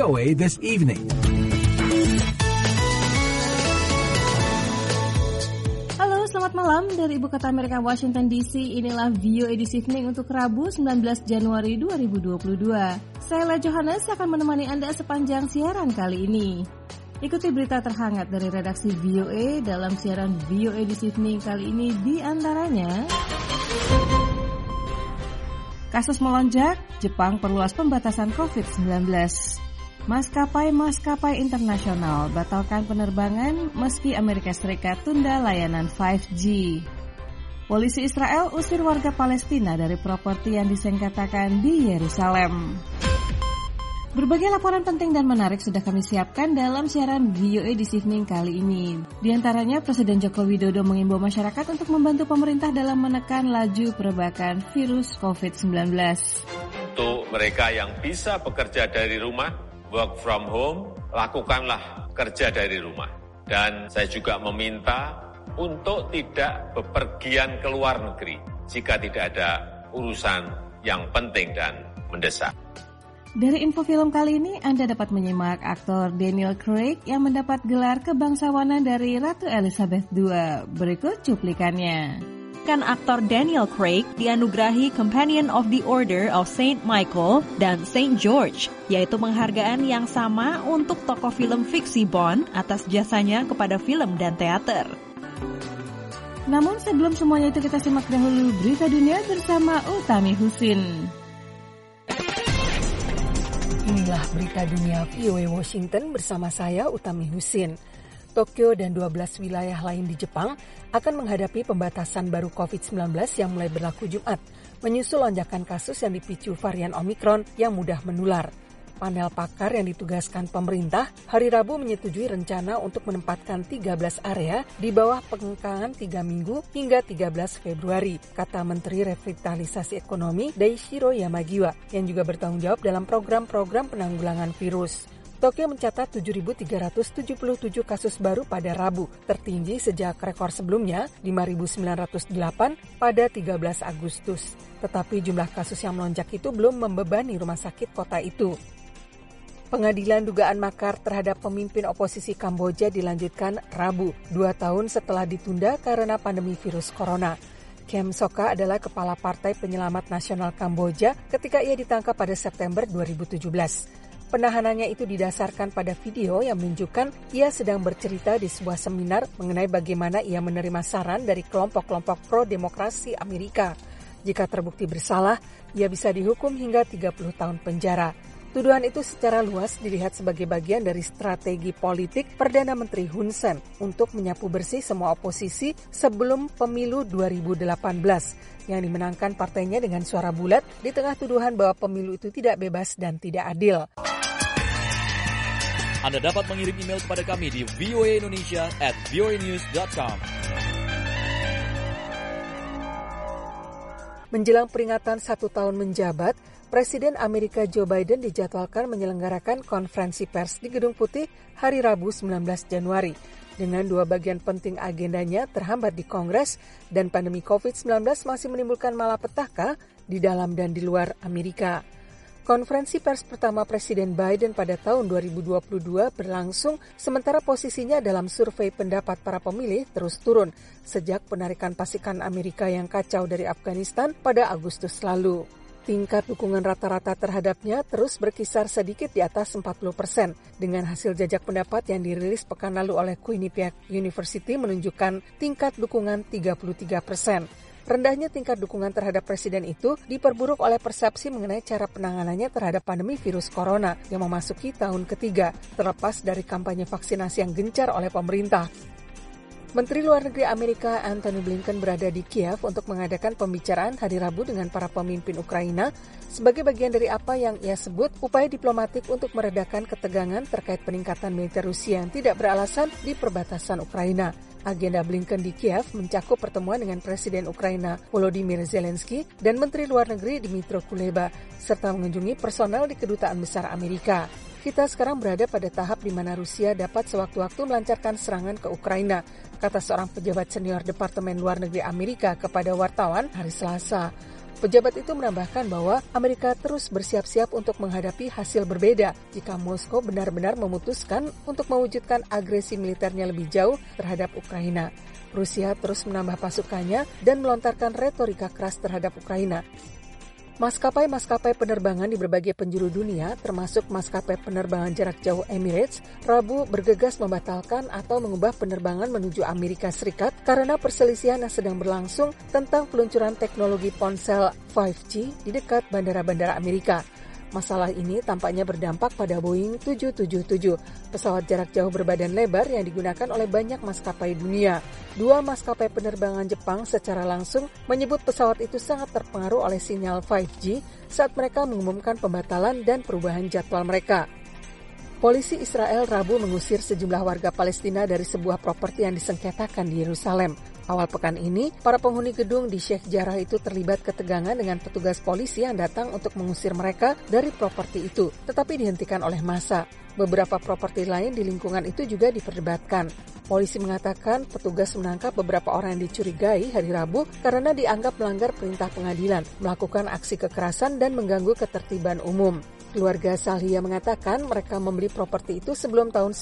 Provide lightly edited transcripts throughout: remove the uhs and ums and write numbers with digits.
VOA This Evening. Halo, selamat malam dari Ibu Kota Amerika Washington DC. Inilah VOA This Evening untuk Rabu 19 Januari 2022. Saya Johannes akan menemani Anda sepanjang siaran kali ini. Ikuti berita terhangat dari redaksi VOA dalam siaran VOA This Evening kali ini, di antaranya: kasus melonjak, Jepang perluas pembatasan COVID-19. Maskapai internasional batalkan penerbangan meski Amerika Serikat tunda layanan 5G. Polisi Israel usir warga Palestina dari properti yang disengketakan di Yerusalem. Berbagai laporan penting dan menarik sudah kami siapkan dalam siaran VOA This Evening kali ini. Di antaranya, Presiden Joko Widodo mengimbau masyarakat untuk membantu pemerintah dalam menekan laju perbakan virus COVID-19. Untuk mereka yang bisa bekerja dari rumah, work from home, lakukanlah kerja dari rumah. Dan saya juga meminta untuk tidak bepergian ke luar negeri jika tidak ada urusan yang penting dan mendesak. Dari info film kali ini, Anda dapat menyimak aktor Daniel Craig yang mendapat gelar kebangsawanan dari Ratu Elizabeth II. Berikut cuplikannya. Aktor Daniel Craig dianugerahi Companion of the Order of Saint Michael dan Saint George, yaitu penghargaan yang sama untuk tokoh film fiksi Bond atas jasanya kepada film dan teater. Namun sebelum semuanya itu, kita simak dahulu berita dunia bersama Utami Husin. Inilah berita dunia VOA Washington bersama saya, Utami Husin. Tokyo dan 12 wilayah lain di Jepang akan menghadapi pembatasan baru COVID-19 yang mulai berlaku Jumat, menyusul lonjakan kasus yang dipicu varian Omicron yang mudah menular. Panel pakar yang ditugaskan pemerintah hari Rabu menyetujui rencana untuk menempatkan 13 area di bawah pengekangan 3 minggu hingga 13 Februari, kata Menteri Revitalisasi Ekonomi Daishiro Yamagiwa, yang juga bertanggung jawab dalam program-program penanggulangan virus. Tokyo mencatat 7.377 kasus baru pada Rabu, tertinggi sejak rekor sebelumnya 5.908 pada 13 Agustus. Tetapi jumlah kasus yang melonjak itu belum membebani rumah sakit kota itu. Pengadilan dugaan makar terhadap pemimpin oposisi Kamboja dilanjutkan Rabu, 2 tahun setelah ditunda karena pandemi virus corona. Kem Sokha adalah kepala Partai Penyelamat Nasional Kamboja ketika ia ditangkap pada September 2017. Penahanannya itu didasarkan pada video yang menunjukkan ia sedang bercerita di sebuah seminar mengenai bagaimana ia menerima saran dari kelompok-kelompok pro-demokrasi Amerika. Jika terbukti bersalah, ia bisa dihukum hingga 30 tahun penjara. Tuduhan itu secara luas dilihat sebagai bagian dari strategi politik Perdana Menteri Hun Sen untuk menyapu bersih semua oposisi sebelum pemilu 2018 yang dimenangkan partainya dengan suara bulat di tengah tuduhan bahwa pemilu itu tidak bebas dan tidak adil. Anda dapat mengirim email kepada kami di voaindonesia@voanews.com. Menjelang peringatan 1 tahun menjabat, Presiden Amerika Joe Biden dijadwalkan menyelenggarakan konferensi pers di Gedung Putih hari Rabu 19 Januari. Dengan 2 bagian penting agendanya terhambat di Kongres dan pandemi COVID-19 masih menimbulkan malapetaka di dalam dan di luar Amerika. Konferensi pers pertama Presiden Biden pada tahun 2022 berlangsung sementara posisinya dalam survei pendapat para pemilih terus turun sejak penarikan pasukan Amerika yang kacau dari Afghanistan pada Agustus lalu. Tingkat dukungan rata-rata terhadapnya terus berkisar sedikit di atas 40%, dengan hasil jajak pendapat yang dirilis pekan lalu oleh Quinnipiac University menunjukkan tingkat dukungan 33%. Rendahnya tingkat dukungan terhadap presiden itu diperburuk oleh persepsi mengenai cara penanganannya terhadap pandemi virus corona yang memasuki tahun ketiga, terlepas dari kampanye vaksinasi yang gencar oleh pemerintah. Menteri Luar Negeri Amerika Antony Blinken berada di Kiev untuk mengadakan pembicaraan hari Rabu dengan para pemimpin Ukraina sebagai bagian dari apa yang ia sebut upaya diplomatik untuk meredakan ketegangan terkait peningkatan militer Rusia yang tidak beralasan di perbatasan Ukraina. Agenda Blinken di Kiev mencakup pertemuan dengan Presiden Ukraina Volodymyr Zelensky dan Menteri Luar Negeri Dmytro Kuleba, serta mengunjungi personel di Kedutaan Besar Amerika. Kita sekarang berada pada tahap di mana Rusia dapat sewaktu-waktu melancarkan serangan ke Ukraina, kata seorang pejabat senior Departemen Luar Negeri Amerika kepada wartawan hari Selasa. Pejabat itu menambahkan bahwa Amerika terus bersiap-siap untuk menghadapi hasil berbeda jika Moskow benar-benar memutuskan untuk mewujudkan agresi militernya lebih jauh terhadap Ukraina. Rusia terus menambah pasukannya dan melontarkan retorika keras terhadap Ukraina. Maskapai-maskapai penerbangan di berbagai penjuru dunia, termasuk maskapai penerbangan jarak jauh Emirates, Rabu bergegas membatalkan atau mengubah penerbangan menuju Amerika Serikat karena perselisihan yang sedang berlangsung tentang peluncuran teknologi ponsel 5G di dekat bandara-bandara Amerika. Masalah ini tampaknya berdampak pada Boeing 777, pesawat jarak jauh berbadan lebar yang digunakan oleh banyak maskapai dunia. Dua maskapai penerbangan Jepang secara langsung menyebut pesawat itu sangat terpengaruh oleh sinyal 5G saat mereka mengumumkan pembatalan dan perubahan jadwal mereka. Polisi Israel Rabu mengusir sejumlah warga Palestina dari sebuah properti yang disengketakan di Yerusalem. Awal pekan ini, para penghuni gedung di Sheikh Jarrah itu terlibat ketegangan dengan petugas polisi yang datang untuk mengusir mereka dari properti itu, tetapi dihentikan oleh massa. Beberapa properti lain di lingkungan itu juga diperdebatkan. Polisi mengatakan petugas menangkap beberapa orang yang dicurigai hari Rabu karena dianggap melanggar perintah pengadilan, melakukan aksi kekerasan dan mengganggu ketertiban umum. Keluarga Salhia mengatakan mereka membeli properti itu sebelum tahun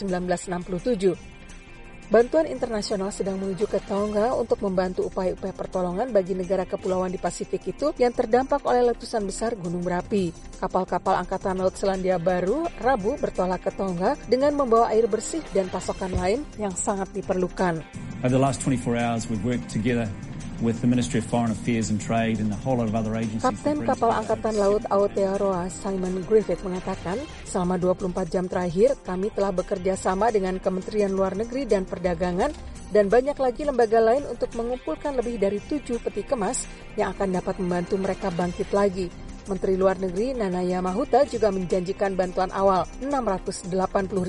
1967. Bantuan internasional sedang menuju ke Tonga untuk membantu upaya-upaya pertolongan bagi negara kepulauan di Pasifik itu yang terdampak oleh letusan besar gunung berapi. Kapal-kapal Angkatan Laut Selandia Baru Rabu bertolak ke Tonga dengan membawa air bersih dan pasokan lain yang sangat diperlukan. Over the last 24 hours, we've worked together with the Ministry of Foreign Affairs and Trade and a whole lot of other agencies. Kapten kapal Angkatan Laut Aotearoa Simon Griffith mengatakan, selama 24 jam terakhir kami telah bekerja sama dengan Kementerian Luar Negeri dan Perdagangan dan banyak lagi lembaga lain untuk mengumpulkan lebih dari 7 peti kemas yang akan dapat membantu mereka bangkit lagi. Menteri Luar Negeri Nanaya Mahuta juga menjanjikan bantuan awal $680,000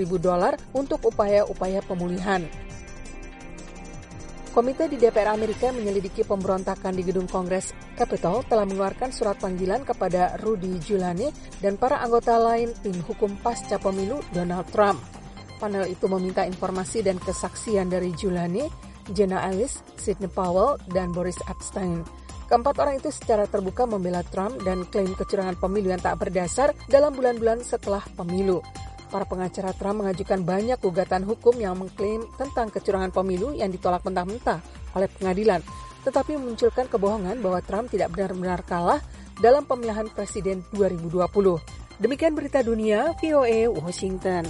untuk upaya-upaya pemulihan. Komite di DPR Amerika menyelidiki pemberontakan di gedung Kongres Capitol telah mengeluarkan surat panggilan kepada Rudy Giuliani dan para anggota lain tim hukum pasca pemilu Donald Trump. Panel itu meminta informasi dan kesaksian dari Giuliani, Jenna Ellis, Sidney Powell, dan Boris Epstein. Keempat orang itu secara terbuka membela Trump dan klaim kecurangan pemilu yang tak berdasar dalam bulan-bulan setelah pemilu. Para pengacara Trump mengajukan banyak gugatan hukum yang mengklaim tentang kecurangan pemilu yang ditolak mentah-mentah oleh pengadilan, tetapi memunculkan kebohongan bahwa Trump tidak benar-benar kalah dalam pemilihan presiden 2020. Demikian berita dunia, VOA Washington.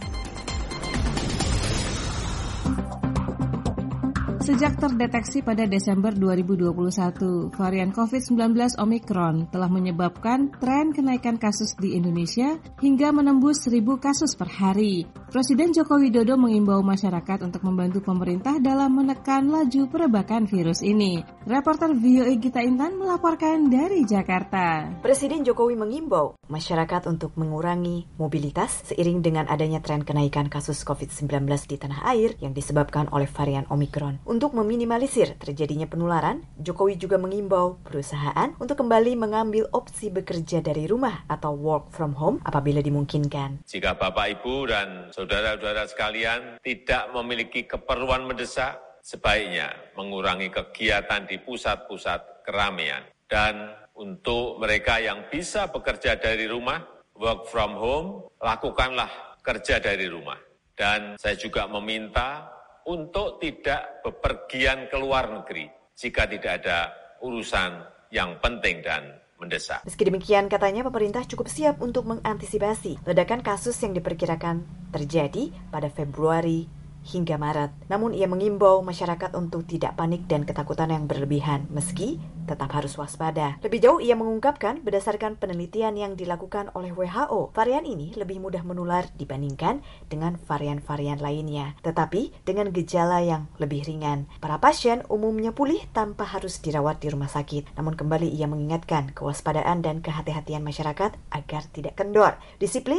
Sejak terdeteksi pada Desember 2021, varian COVID-19 Omicron telah menyebabkan tren kenaikan kasus di Indonesia hingga menembus 1.000 kasus per hari. Presiden Joko Widodo mengimbau masyarakat untuk membantu pemerintah dalam menekan laju perebakan virus ini. Reporter VOA Gita Intan melaporkan dari Jakarta. Presiden Jokowi mengimbau masyarakat untuk mengurangi mobilitas seiring dengan adanya tren kenaikan kasus COVID-19 di tanah air yang disebabkan oleh varian Omicron. Untuk meminimalisir terjadinya penularan, Jokowi juga mengimbau perusahaan untuk kembali mengambil opsi bekerja dari rumah atau work from home apabila dimungkinkan. Jika Bapak, Ibu, dan saudara-saudara sekalian tidak memiliki keperluan mendesak, sebaiknya mengurangi kegiatan di pusat-pusat keramaian. Dan untuk mereka yang bisa bekerja dari rumah, work from home, lakukanlah kerja dari rumah. Dan saya juga meminta untuk tidak bepergian ke luar negeri jika tidak ada urusan yang penting dan mendesak. Meski demikian, katanya pemerintah cukup siap untuk mengantisipasi ledakan kasus yang diperkirakan terjadi pada Februari hingga Maret. Namun ia mengimbau masyarakat untuk tidak panik dan ketakutan yang berlebihan, meski tetap harus waspada. Lebih jauh ia mengungkapkan berdasarkan penelitian yang dilakukan oleh WHO, varian ini lebih mudah menular dibandingkan dengan varian-varian lainnya, tetapi dengan gejala yang lebih ringan. Para pasien umumnya pulih tanpa harus dirawat di rumah sakit. Namun kembali ia mengingatkan kewaspadaan dan kehati-hatian masyarakat agar tidak kendor, disiplin,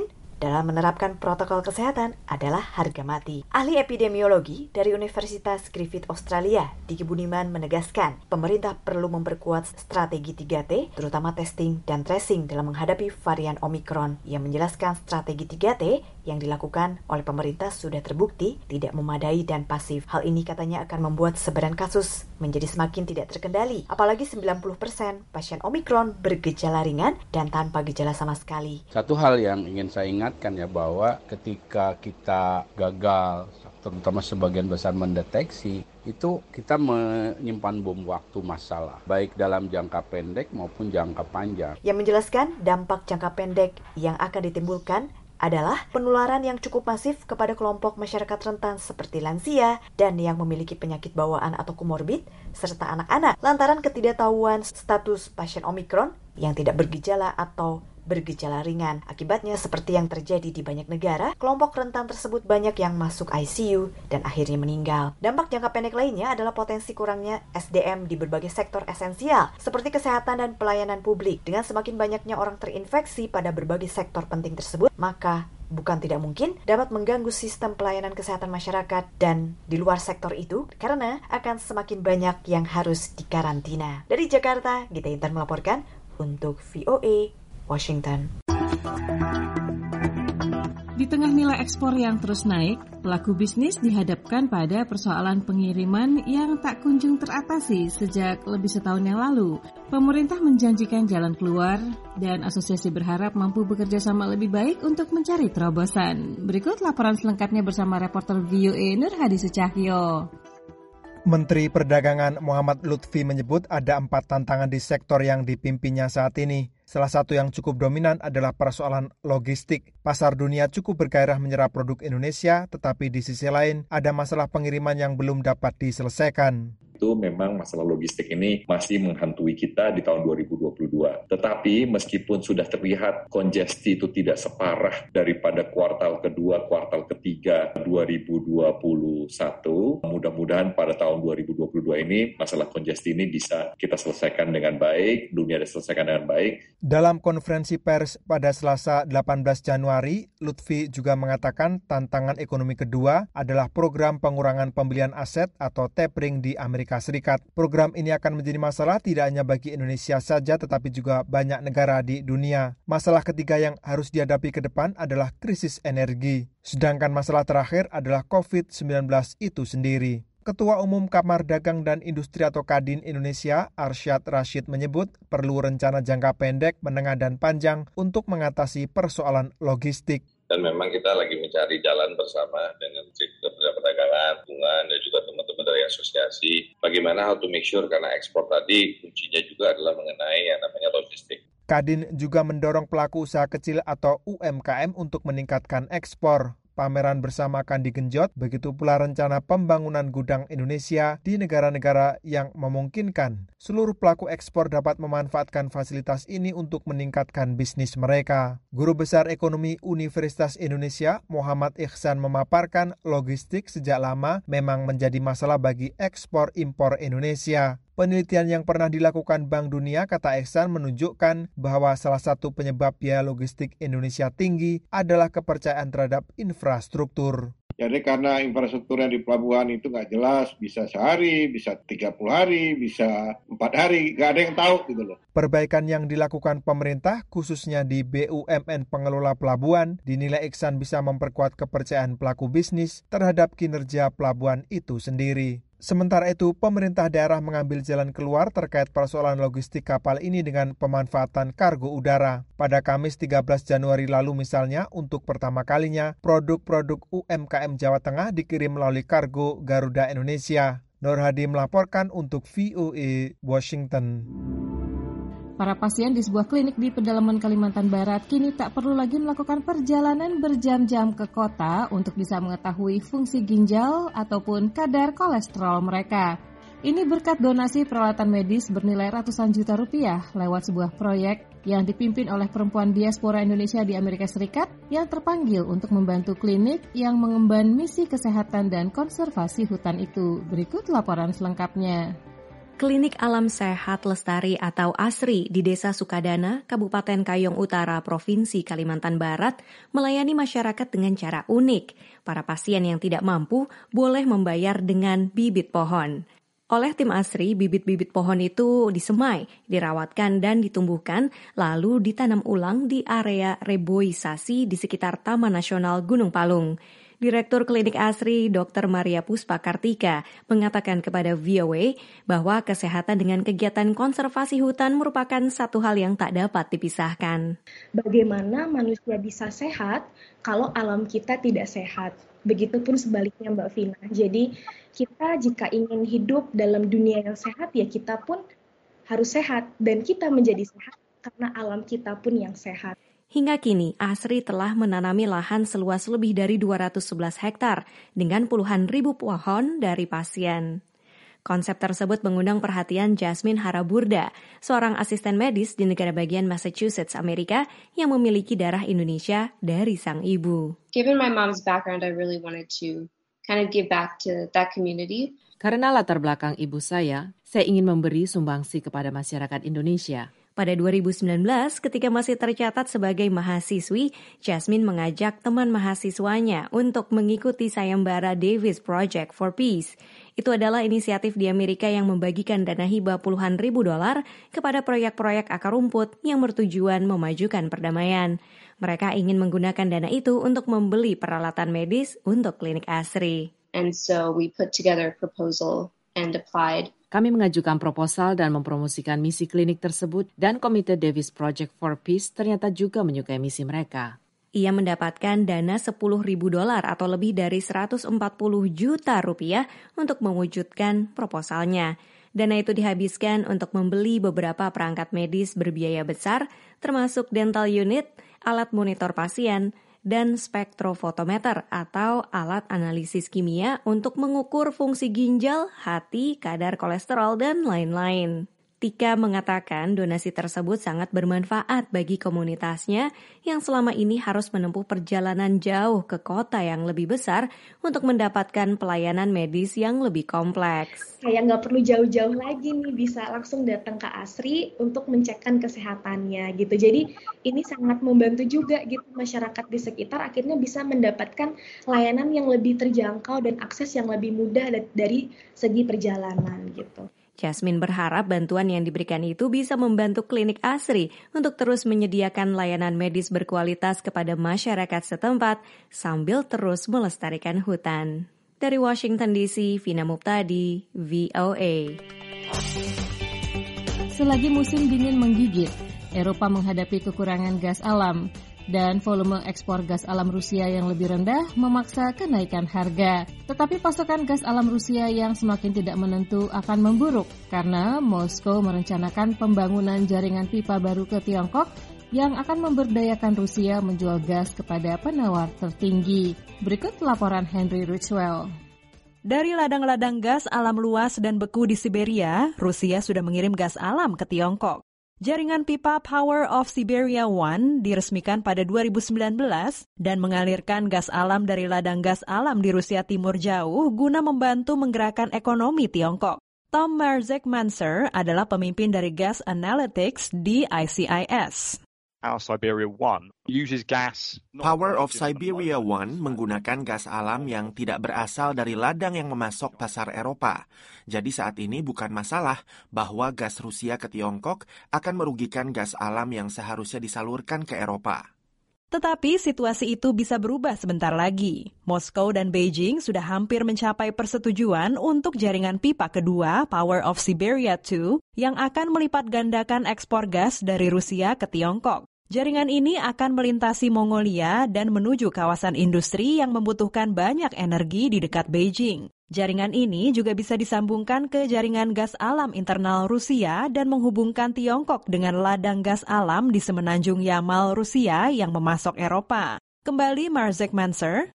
dalam menerapkan protokol kesehatan adalah harga mati. Ahli epidemiologi dari Universitas Griffith Australia, Diki Budiman menegaskan, pemerintah perlu memperkuat strategi 3T, terutama testing dan tracing dalam menghadapi varian Omicron. Ia menjelaskan strategi 3T yang dilakukan oleh pemerintah sudah terbukti tidak memadai dan pasif. Hal ini katanya akan membuat sebaran kasus menjadi semakin tidak terkendali, apalagi 90% pasien Omicron bergejala ringan dan tanpa gejala sama sekali. Satu hal yang ingin saya ingatkan ya, bahwa ketika kita gagal, terutama sebagian besar mendeteksi, itu kita menyimpan bom waktu masalah, baik dalam jangka pendek maupun jangka panjang. Yang menjelaskan dampak jangka pendek yang akan ditimbulkan adalah penularan yang cukup masif kepada kelompok masyarakat rentan seperti lansia dan yang memiliki penyakit bawaan atau komorbid, serta anak-anak lantaran ketidaktahuan status pasien Omicron yang tidak bergejala atau bergejala ringan. Akibatnya seperti yang terjadi di banyak negara, kelompok rentan tersebut banyak yang masuk ICU dan akhirnya meninggal. Dampak jangka pendek lainnya adalah potensi kurangnya SDM di berbagai sektor esensial seperti kesehatan dan pelayanan publik. Dengan semakin banyaknya orang terinfeksi pada berbagai sektor penting tersebut, maka bukan tidak mungkin dapat mengganggu sistem pelayanan kesehatan masyarakat dan di luar sektor itu karena akan semakin banyak yang harus dikarantina. Dari Jakarta, Gita Intan melaporkan untuk VOA Washington. Di tengah nilai ekspor yang terus naik, pelaku bisnis dihadapkan pada persoalan pengiriman yang tak kunjung teratasi sejak lebih setahun yang lalu. Pemerintah menjanjikan jalan keluar dan asosiasi berharap mampu bekerja sama lebih baik untuk mencari terobosan. Berikut laporan selengkapnya bersama reporter VOA Nur Hadi Sucahyo. Menteri Perdagangan Muhammad Lutfi menyebut ada 4 tantangan di sektor yang dipimpinnya saat ini. Salah satu yang cukup dominan adalah persoalan logistik. Pasar dunia cukup bergairah menyerap produk Indonesia, tetapi di sisi lain ada masalah pengiriman yang belum dapat diselesaikan. Itu memang masalah logistik ini masih menghantui kita di tahun 2022. Tetapi meskipun sudah terlihat kongesti itu tidak separah daripada kuartal kedua, kuartal ketiga 2021, mudah-mudahan pada tahun 2022 ini masalah kongesti ini bisa kita selesaikan dengan baik, dunia diselesaikan dengan baik. Dalam konferensi pers pada Selasa 18 Januari, Lutfi juga mengatakan tantangan ekonomi kedua adalah program pengurangan pembelian aset atau tapering di Amerika Serikat. Program ini akan menjadi masalah tidak hanya bagi Indonesia saja tetapi juga banyak negara di dunia. Masalah ketiga yang harus dihadapi ke depan adalah krisis energi. Sedangkan masalah terakhir adalah COVID-19 itu sendiri. Ketua Umum Kamar Dagang dan Industri atau Kadin Indonesia, Arsyad Rashid menyebut perlu rencana jangka pendek, menengah dan panjang untuk mengatasi persoalan logistik. Dan memang kita lagi mencari jalan bersama dengan sektor perdagangan, hubungan, dan juga teman-teman dari asosiasi. Bagaimana how to make sure, karena ekspor tadi kuncinya juga adalah mengenai yang namanya logistik. Kadin juga mendorong pelaku usaha kecil atau UMKM untuk meningkatkan ekspor. Pameran bersama akan digenjot, begitu pula rencana pembangunan gudang Indonesia di negara-negara yang memungkinkan. Seluruh pelaku ekspor dapat memanfaatkan fasilitas ini untuk meningkatkan bisnis mereka. Guru Besar Ekonomi Universitas Indonesia, Muhammad Ihsan memaparkan logistik sejak lama memang menjadi masalah bagi ekspor-impor Indonesia. Penelitian yang pernah dilakukan Bank Dunia, kata Ihsan, menunjukkan bahwa salah satu penyebab biaya logistik Indonesia tinggi adalah kepercayaan terhadap infrastruktur. Jadi karena infrastruktur yang di pelabuhan itu nggak jelas, bisa sehari, bisa 30 hari, bisa 4 hari, nggak ada yang tahu gitu loh. Perbaikan yang dilakukan pemerintah, khususnya di BUMN pengelola pelabuhan, dinilai Ihsan bisa memperkuat kepercayaan pelaku bisnis terhadap kinerja pelabuhan itu sendiri. Sementara itu, pemerintah daerah mengambil jalan keluar terkait persoalan logistik kapal ini dengan pemanfaatan kargo udara. Pada Kamis 13 Januari lalu misalnya, untuk pertama kalinya, produk-produk UMKM Jawa Tengah dikirim melalui kargo Garuda Indonesia. Nur Hadi melaporkan untuk VOA Washington. Para pasien di sebuah klinik di pedalaman Kalimantan Barat kini tak perlu lagi melakukan perjalanan berjam-jam ke kota untuk bisa mengetahui fungsi ginjal ataupun kadar kolesterol mereka. Ini berkat donasi peralatan medis bernilai ratusan juta rupiah lewat sebuah proyek yang dipimpin oleh perempuan diaspora Indonesia di Amerika Serikat yang terpanggil untuk membantu klinik yang mengemban misi kesehatan dan konservasi hutan itu. Berikut laporan selengkapnya. Klinik Alam Sehat Lestari atau ASRI di Desa Sukadana, Kabupaten Kayong Utara, Provinsi Kalimantan Barat, melayani masyarakat dengan cara unik. Para pasien yang tidak mampu boleh membayar dengan bibit pohon. Oleh tim ASRI, bibit-bibit pohon itu disemai, dirawatkan dan ditumbuhkan, lalu ditanam ulang di area reboisasi di sekitar Taman Nasional Gunung Palung. Direktur Klinik ASRI, Dr. Maria Puspa Kartika, mengatakan kepada VOA bahwa kesehatan dengan kegiatan konservasi hutan merupakan satu hal yang tak dapat dipisahkan. Bagaimana manusia bisa sehat kalau alam kita tidak sehat? Begitupun sebaliknya Mbak Vina. Jadi kita jika ingin hidup dalam dunia yang sehat, ya kita pun harus sehat. Dan kita menjadi sehat karena alam kita pun yang sehat. Hingga kini, ASRI telah menanami lahan seluas lebih dari 211 hektar dengan puluhan ribu pohon dari pasien. Konsep tersebut mengundang perhatian Jasmine Haraburda, seorang asisten medis di negara bagian Massachusetts, Amerika, yang memiliki darah Indonesia dari sang ibu. Given my mom's background, I really wanted to kind of give back to that community. Karena latar belakang ibu saya ingin memberi sumbangsi kepada masyarakat Indonesia. Pada 2019, ketika masih tercatat sebagai mahasiswi, Jasmine mengajak teman mahasiswanya untuk mengikuti sayembara Davis Project for Peace. Itu adalah inisiatif di Amerika yang membagikan dana hibah puluhan ribu dolar kepada proyek-proyek akar rumput yang bertujuan memajukan perdamaian. Mereka ingin menggunakan dana itu untuk membeli peralatan medis untuk klinik ASRI. And so we put together a proposal and applied. Kami mengajukan proposal dan mempromosikan misi klinik tersebut dan Komite Davis Project for Peace ternyata juga menyukai misi mereka. Ia mendapatkan dana $10.000 atau lebih dari 140 juta rupiah untuk mewujudkan proposalnya. Dana itu dihabiskan untuk membeli beberapa perangkat medis berbiaya besar, termasuk dental unit, alat monitor pasien, dan spektrofotometer atau alat analisis kimia untuk mengukur fungsi ginjal, hati, kadar kolesterol, dan lain-lain. Tika mengatakan donasi tersebut sangat bermanfaat bagi komunitasnya yang selama ini harus menempuh perjalanan jauh ke kota yang lebih besar untuk mendapatkan pelayanan medis yang lebih kompleks. Kayak nggak perlu jauh-jauh lagi nih, bisa langsung datang ke ASRI untuk mencekkan kesehatannya gitu. Jadi ini sangat membantu juga gitu, masyarakat di sekitar akhirnya bisa mendapatkan layanan yang lebih terjangkau dan akses yang lebih mudah dari segi perjalanan gitu. Jasmine berharap bantuan yang diberikan itu bisa membantu klinik ASRI untuk terus menyediakan layanan medis berkualitas kepada masyarakat setempat sambil terus melestarikan hutan. Dari Washington DC, Vina Muptadi, VOA. Selagi musim dingin menggigit, Eropa menghadapi kekurangan gas alam dan volume ekspor gas alam Rusia yang lebih rendah memaksa kenaikan harga. Tetapi pasokan gas alam Rusia yang semakin tidak menentu akan memburuk karena Moskow merencanakan pembangunan jaringan pipa baru ke Tiongkok yang akan memberdayakan Rusia menjual gas kepada penawar tertinggi. Berikut laporan Henry Ridgwell. Dari ladang-ladang gas alam luas dan beku di Siberia, Rusia sudah mengirim gas alam ke Tiongkok. Jaringan pipa Power of Siberia 1 diresmikan pada 2019 dan mengalirkan gas alam dari ladang gas alam di Rusia Timur jauh guna membantu menggerakkan ekonomi Tiongkok. Tom Marzek-Manser adalah pemimpin dari Gas Analytics di ICIS. Power of Siberia 1 menggunakan gas alam yang tidak berasal dari ladang yang memasok pasar Eropa. Jadi saat ini bukan masalah bahwa gas Rusia ke Tiongkok akan merugikan gas alam yang seharusnya disalurkan ke Eropa. Tetapi situasi itu bisa berubah sebentar lagi. Moskow dan Beijing sudah hampir mencapai persetujuan untuk jaringan pipa kedua Power of Siberia 2 yang akan melipat gandakan ekspor gas dari Rusia ke Tiongkok. Jaringan ini akan melintasi Mongolia dan menuju kawasan industri yang membutuhkan banyak energi di dekat Beijing. Jaringan ini juga bisa disambungkan ke jaringan gas alam internal Rusia dan menghubungkan Tiongkok dengan ladang gas alam di semenanjung Yamal Rusia yang memasok Eropa. Kembali Marzek-Manser.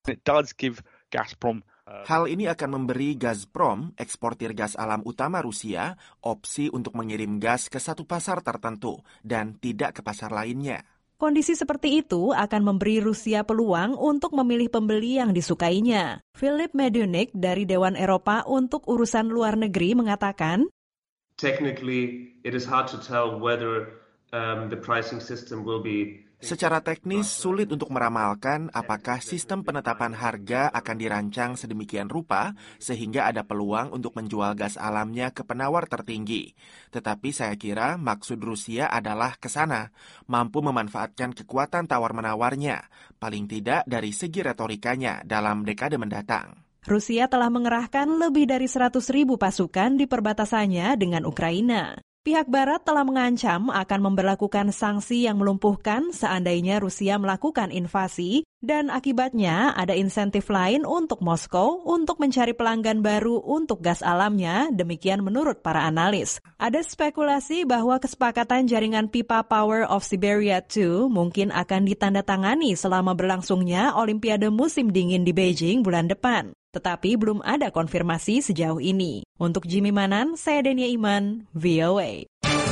Hal ini akan memberi Gazprom, eksportir gas alam utama Rusia, opsi untuk mengirim gas ke satu pasar tertentu dan tidak ke pasar lainnya. Kondisi seperti itu akan memberi Rusia peluang untuk memilih pembeli yang disukainya. Philip Medunik dari Dewan Eropa untuk Urusan Luar Negeri mengatakan, Technically, it is hard to tell whether the pricing system will be. Secara teknis, sulit untuk meramalkan apakah sistem penetapan harga akan dirancang sedemikian rupa sehingga ada peluang untuk menjual gas alamnya ke penawar tertinggi. Tetapi saya kira maksud Rusia adalah ke sana, mampu memanfaatkan kekuatan tawar-menawarnya, paling tidak dari segi retorikanya dalam dekade mendatang. Rusia telah mengerahkan lebih dari 100.000 pasukan di perbatasannya dengan Ukraina. Pihak Barat telah mengancam akan memberlakukan sanksi yang melumpuhkan seandainya Rusia melakukan invasi dan akibatnya ada insentif lain untuk Moskow untuk mencari pelanggan baru untuk gas alamnya, demikian menurut para analis. Ada spekulasi bahwa kesepakatan jaringan pipa Power of Siberia 2 mungkin akan ditandatangani selama berlangsungnya Olimpiade musim dingin di Beijing bulan depan. Tetapi belum ada konfirmasi sejauh ini. Untuk Jimmy Manan, saya Denia Iman, VOA.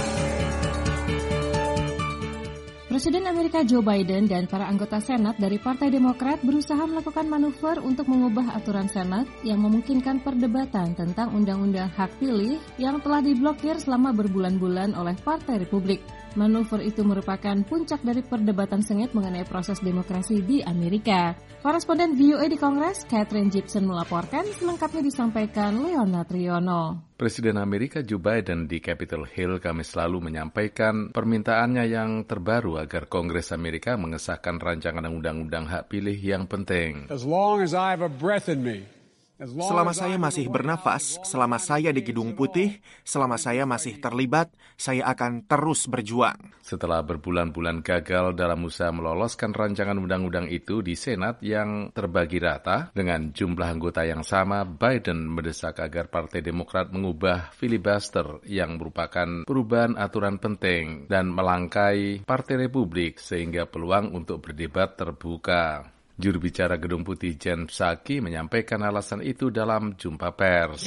Presiden Amerika Joe Biden dan para anggota Senat dari Partai Demokrat berusaha melakukan manuver untuk mengubah aturan Senat yang memungkinkan perdebatan tentang undang-undang hak pilih yang telah diblokir selama berbulan-bulan oleh Partai Republik. Manuver itu merupakan puncak dari perdebatan sengit mengenai proses demokrasi di Amerika. Koresponden VOA di Kongres, Catherine Gibson melaporkan, selengkapnya disampaikan Leonard Riono. Presiden Amerika Joe Biden di Capitol Hill Kamis lalu menyampaikan permintaannya yang terbaru agar Kongres Amerika mengesahkan rancangan undang-undang hak pilih yang penting. As long as I have a breath in me. Selama saya masih bernafas, selama saya di Gedung Putih, selama saya masih terlibat, saya akan terus berjuang. Setelah berbulan-bulan gagal dalam usaha meloloskan rancangan undang-undang itu di Senat yang terbagi rata, dengan jumlah anggota yang sama, Biden mendesak agar Partai Demokrat mengubah filibuster yang merupakan perubahan aturan penting dan melangkai Partai Republik sehingga peluang untuk berdebat terbuka. Juru bicara Gedung Putih Jen Psaki menyampaikan alasan itu dalam jumpa pers.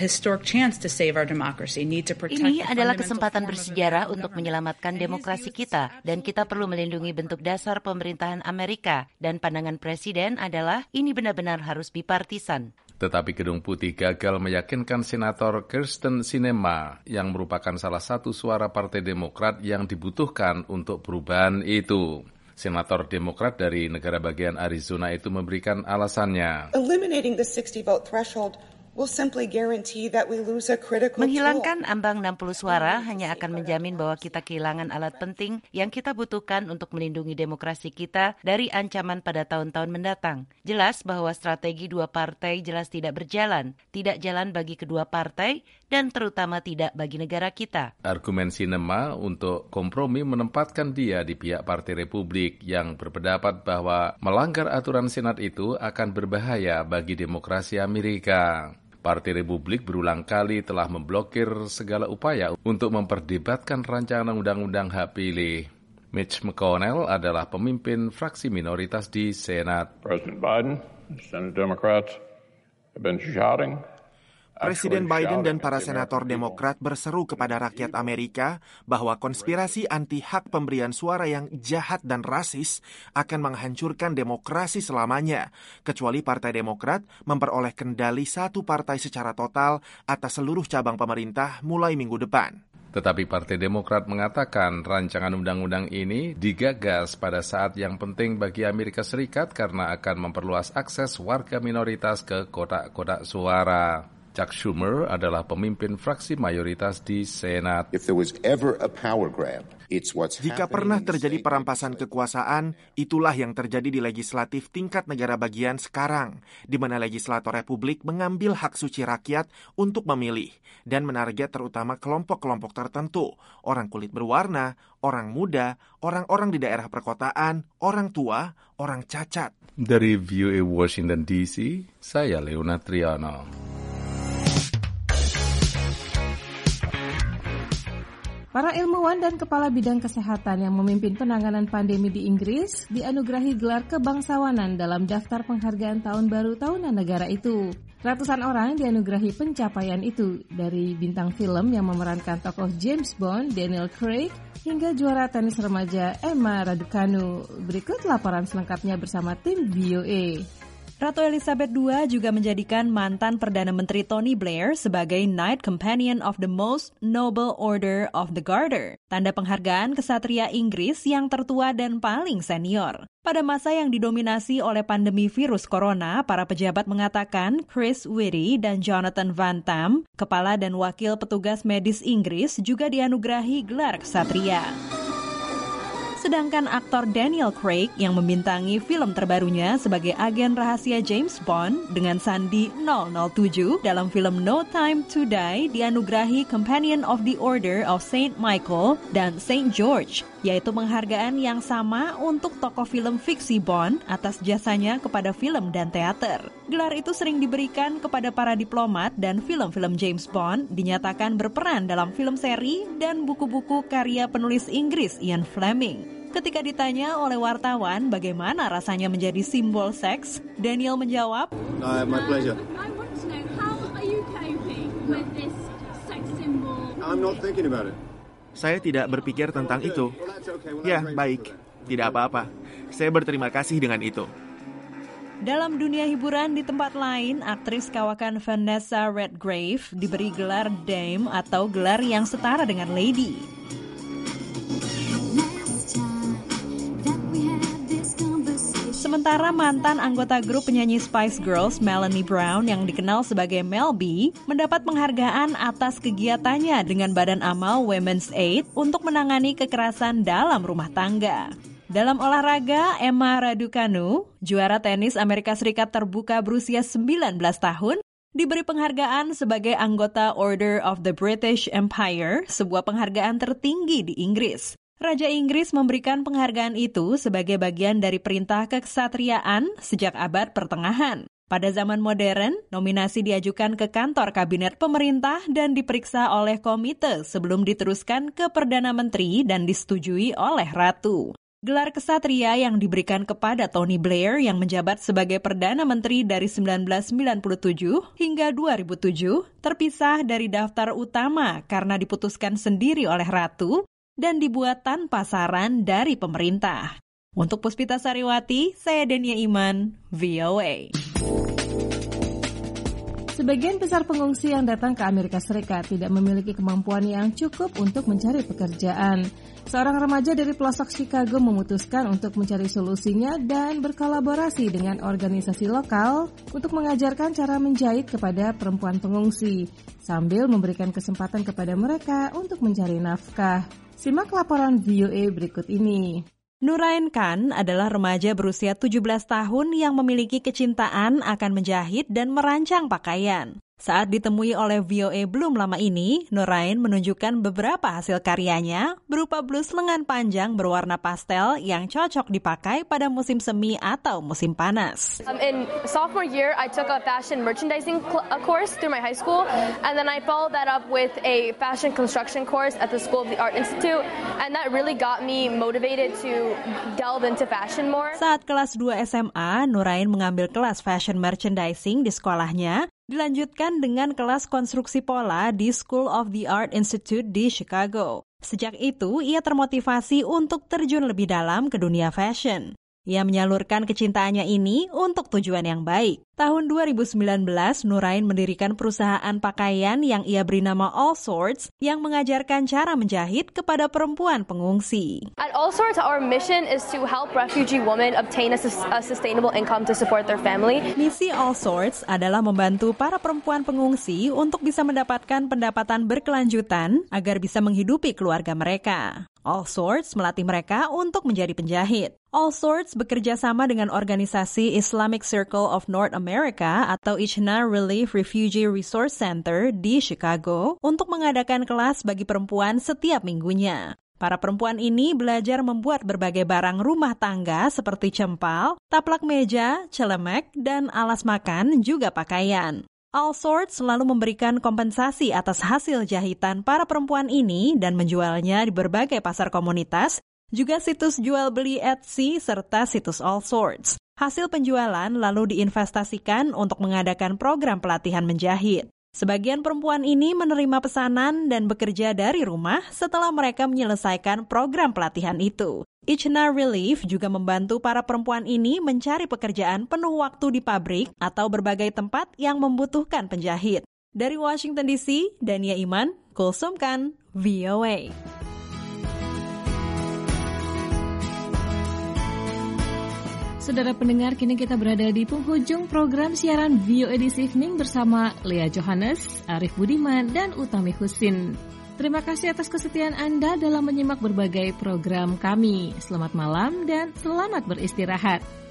Ini adalah kesempatan bersejarah untuk menyelamatkan demokrasi kita, dan kita perlu melindungi bentuk dasar pemerintahan Amerika, dan pandangan Presiden adalah ini benar-benar harus bipartisan. Tetapi Gedung Putih gagal meyakinkan Senator Kyrsten Sinema yang merupakan salah satu suara Partai Demokrat yang dibutuhkan untuk perubahan itu. Senator Demokrat dari negara bagian Arizona itu memberikan alasannya. Eliminating the 60 vote threshold will simply guarantee that we lose a critical tool. Menghilangkan ambang 60 suara hanya akan menjamin bahwa kita kehilangan alat penting yang kita butuhkan untuk melindungi demokrasi kita dari ancaman pada tahun-tahun mendatang. Jelas bahwa strategi dua partai jelas tidak berjalan, tidak jalan bagi kedua partai dan terutama tidak bagi negara kita. Argumen Sinema untuk kompromi menempatkan dia di pihak Partai Republik yang berpendapat bahwa melanggar aturan Senat itu akan berbahaya bagi demokrasi Amerika. Partai Republik berulang kali telah memblokir segala upaya untuk memperdebatkan rancangan undang-undang hak pilih. Mitch McConnell adalah pemimpin fraksi minoritas di Senat. President Biden, Senate Democrats have been shouting. Presiden Biden dan para senator Demokrat berseru kepada rakyat Amerika bahwa konspirasi anti-hak pemberian suara yang jahat dan rasis akan menghancurkan demokrasi selamanya, kecuali Partai Demokrat memperoleh kendali satu partai secara total atas seluruh cabang pemerintah mulai minggu depan. Tetapi Partai Demokrat mengatakan rancangan undang-undang ini digagas pada saat yang penting bagi Amerika Serikat karena akan memperluas akses warga minoritas ke kotak-kotak suara. Chuck Schumer adalah pemimpin fraksi mayoritas di Senat. Jika pernah terjadi perampasan kekuasaan, itulah yang terjadi di legislatif tingkat negara bagian sekarang, di mana legislator Republik mengambil hak suci rakyat untuk memilih dan menarget terutama kelompok-kelompok tertentu, orang kulit berwarna, orang muda, orang-orang di daerah perkotaan, orang tua, orang cacat. Dari VOA Washington DC, saya Leonard Riono. Para ilmuwan dan kepala bidang kesehatan yang memimpin penanganan pandemi di Inggris dianugerahi gelar kebangsawanan dalam daftar penghargaan tahun baru tahunan negara itu. Ratusan orang dianugerahi pencapaian itu, dari bintang film yang memerankan tokoh James Bond, Daniel Craig, hingga juara tenis remaja Emma Raducanu. Berikut laporan selengkapnya bersama tim VOA. Ratu Elizabeth II juga menjadikan mantan Perdana Menteri Tony Blair sebagai Knight Companion of the Most Noble Order of the Garter, tanda penghargaan kesatria Inggris yang tertua dan paling senior. Pada masa yang didominasi oleh pandemi virus corona, para pejabat mengatakan Chris Whitty dan Jonathan Van Tam, kepala dan wakil petugas medis Inggris, juga dianugerahi gelar kesatria. Sedangkan aktor Daniel Craig yang membintangi film terbarunya sebagai agen rahasia James Bond dengan sandi 007 dalam film No Time to Die dianugerahi Companion of the Order of Saint Michael dan Saint George, yaitu penghargaan yang sama untuk tokoh film fiksi Bond atas jasanya kepada film dan teater. Gelar itu sering diberikan kepada para diplomat dan film-film James Bond dinyatakan berperan dalam film seri dan buku-buku karya penulis Inggris Ian Fleming. Ketika ditanya oleh wartawan bagaimana rasanya menjadi simbol seks, Daniel menjawab, My pleasure. I want to know, how are you coping with this sex symbol? I'm not thinking about it. Saya tidak berpikir tentang itu. Ya, baik. Tidak apa-apa. Saya berterima kasih dengan itu. Dalam dunia hiburan di tempat lain, aktris kawakan Vanessa Redgrave diberi gelar Dame atau gelar yang setara dengan Lady. Sementara mantan anggota grup penyanyi Spice Girls, Melanie Brown, yang dikenal sebagai Mel B, mendapat penghargaan atas kegiatannya dengan Badan Amal Women's Aid untuk menangani kekerasan dalam rumah tangga. Dalam olahraga, Emma Raducanu, juara tenis Amerika Serikat terbuka berusia 19 tahun, diberi penghargaan sebagai anggota Order of the British Empire, sebuah penghargaan tertinggi di Inggris. Raja Inggris memberikan penghargaan itu sebagai bagian dari perintah kekesatriaan sejak abad pertengahan. Pada zaman modern, nominasi diajukan ke kantor kabinet pemerintah dan diperiksa oleh komite sebelum diteruskan ke Perdana Menteri dan disetujui oleh Ratu. Gelar kesatria yang diberikan kepada Tony Blair yang menjabat sebagai Perdana Menteri dari 1997 hingga 2007 terpisah dari daftar utama karena diputuskan sendiri oleh Ratu dan dibuat tanpa saran dari pemerintah. Untuk Puspita Sariwati, saya Denia Iman, VOA. Sebagian besar pengungsi yang datang ke Amerika Serikat tidak memiliki kemampuan yang cukup untuk mencari pekerjaan. Seorang remaja dari pelosok Chicago memutuskan untuk mencari solusinya dan berkolaborasi dengan organisasi lokal untuk mengajarkan cara menjahit kepada perempuan pengungsi, sambil memberikan kesempatan kepada mereka untuk mencari nafkah. Simak laporan VOA berikut ini. Nurain Khan adalah remaja berusia 17 tahun yang memiliki kecintaan akan menjahit dan merancang pakaian. Saat ditemui oleh VOA belum lama ini, Nurain menunjukkan beberapa hasil karyanya berupa blus lengan panjang berwarna pastel yang cocok dipakai pada musim semi atau musim panas. In sophomore year, I took a fashion merchandising course through my high school, and then I followed that up with a fashion construction course at the School of the Art Institute, and that really got me motivated to delve into fashion more. Saat kelas 2 SMA, Nurain mengambil kelas fashion merchandising di sekolahnya, dilanjutkan dengan kelas konstruksi pola di School of the Art Institute di Chicago. Sejak itu, ia termotivasi untuk terjun lebih dalam ke dunia fashion. Ia menyalurkan kecintaannya ini untuk tujuan yang baik. Tahun 2019, Nurain mendirikan perusahaan pakaian yang ia beri nama All Sorts yang mengajarkan cara menjahit kepada perempuan pengungsi. At All Sorts, our mission is to help refugee women obtain a sustainable income to support their family. Misi All Sorts adalah membantu para perempuan pengungsi untuk bisa mendapatkan pendapatan berkelanjutan agar bisa menghidupi keluarga mereka. All Sorts melatih mereka untuk menjadi penjahit. All Sorts bekerja sama dengan organisasi Islamic Circle of North America atau Ichna Relief Refugee Resource Center di Chicago untuk mengadakan kelas bagi perempuan setiap minggunya. Para perempuan ini belajar membuat berbagai barang rumah tangga seperti cempal, taplak meja, celemek, dan alas makan, juga pakaian. All Sorts selalu memberikan kompensasi atas hasil jahitan para perempuan ini dan menjualnya di berbagai pasar komunitas, juga situs jual beli Etsy serta situs All Sorts. Hasil penjualan lalu diinvestasikan untuk mengadakan program pelatihan menjahit. Sebagian perempuan ini menerima pesanan dan bekerja dari rumah setelah mereka menyelesaikan program pelatihan itu. Ichna Relief juga membantu para perempuan ini mencari pekerjaan penuh waktu di pabrik atau berbagai tempat yang membutuhkan penjahit. Dari Washington DC, Dania Iman, Kulsum Kan, VOA. Saudara pendengar, kini kita berada di penghujung program siaran VOA This Evening bersama Lea Johannes, Arif Budiman, dan Utami Husin. Terima kasih atas kesetiaan Anda dalam menyimak berbagai program kami. Selamat malam dan selamat beristirahat.